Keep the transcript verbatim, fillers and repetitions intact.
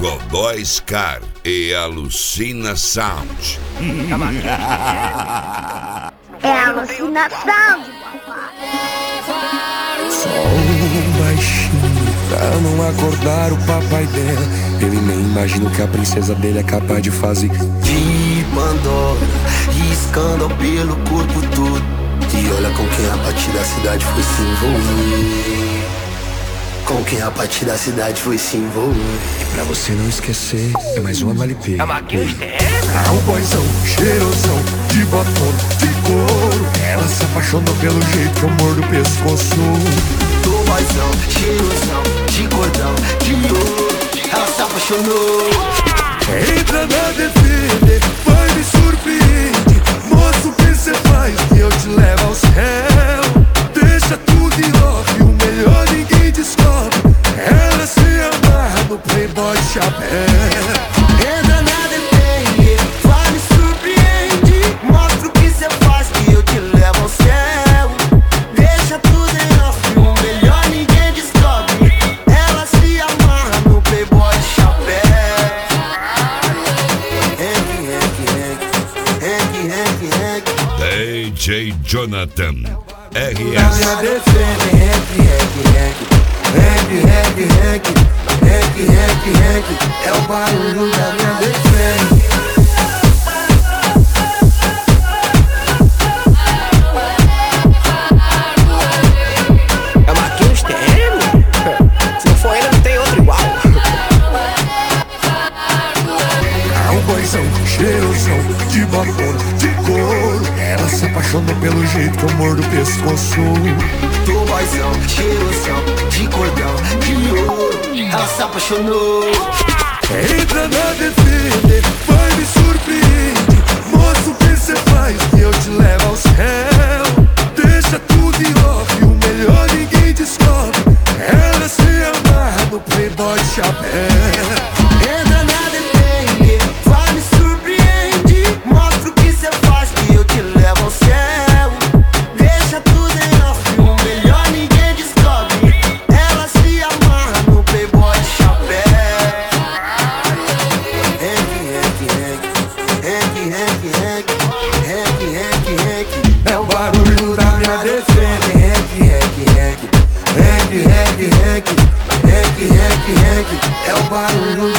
Dodó Scar e Alucina Sound. É alucinação de papai. Só um baixinho pra não acordar o papai dela. Ele nem imagina o que a princesa dele é capaz de fazer. De Pandora, riscando pelo corpo todo. E olha com quem a partir da cidade foi se envolver. Com quem a partir da cidade foi se envolver. E pra você não esquecer, é mais uma L P. É Marquinhos Temer. É um boizão, cheirosão, de batom, de couro. Ela se apaixonou pelo jeito que eu mordo o pescoço. Do boizão, cheirosão, de cordão, de ouro. Ela se apaixonou. Entra na D V D, vai me surpreende. Moço, o que cê faz que eu te levo ao céu? Deixa tudo em off, o melhor ninguém descobre. Ela se amarra no Playboy de chapéu. Entra na D V D, vai me surpreende. Mostra o que cê faz que eu te levo ao céu. Deixa tudo em off, o melhor ninguém descobre. Ela se amarra no Playboy de chapéu. D J Jonathan R S. É o barulho da minha defesa. É Marquinhos Temer. Se não for ele, não tem outro igual. É um boizão, cheirosão, de batom, de couro. Ela se apaixonou pelo jeito que eu mordo o pescoço. Do boizão, cheirosão, de cordão, de ouro. Ela se apaixonou. Entra na D V D, vai me surpreende. Moço, o que cê faz que eu te levo ao céu? Deixa tudo em off, o melhor ninguém descobre. Ela se amarra no Playboy de chapéu. Entra na D V D, vai me surpreende. Mostra o que cê faz que eu te levo ao céu. Deixa tudo em off, o melhor ninguém descobre. Ela se amarra no Playboy de chapéu. É o barulho da minha defesa. É o barulho